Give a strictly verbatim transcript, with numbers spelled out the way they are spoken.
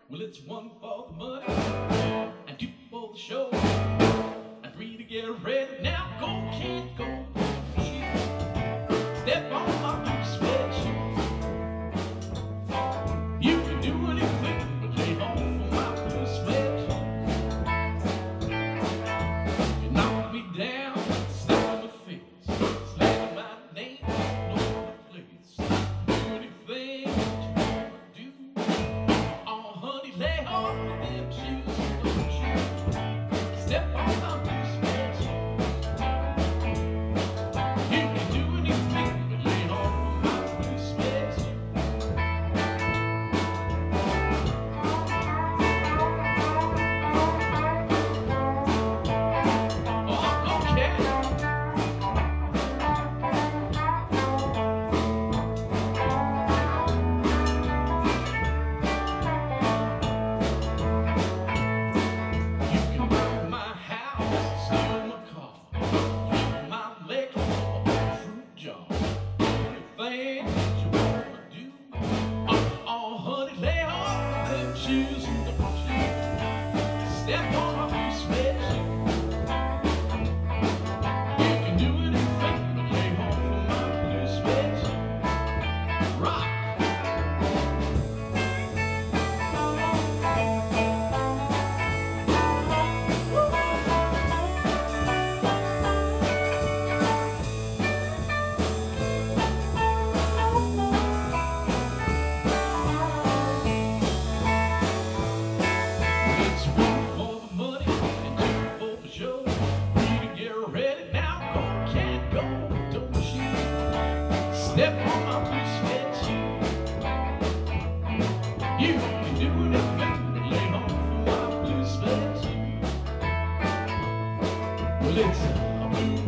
Well, it's one for the money, and two for the show, and three to get ready. Now go, can't go. Step on my blue sweatshirt. You can do anything but lay off of my blue sweatshirt. You knock me down, slap on my face, slam my name all over the place. Do anything that you wanna do. Oh, honey, lay off of them shoes, don't you? Step on my blue sweatshirt. You can do anything but lay off of my blue sweatshirt. Oh, okay. You can burn my house, steal my car, keep my leg off a fruit jar. Anything that you wanna do. Oh, oh, honey, lay off them shoes and don't you step on my blue sweatshirt. You can do anything but lay off of my blue sweatshirt. Rock. It's one for the money and two for the show. Three to get ready. Now go, can't go, don't you step on my blue sweatshirt. You can do anything but lay off of my blue sweatshirt. Well, it's a blue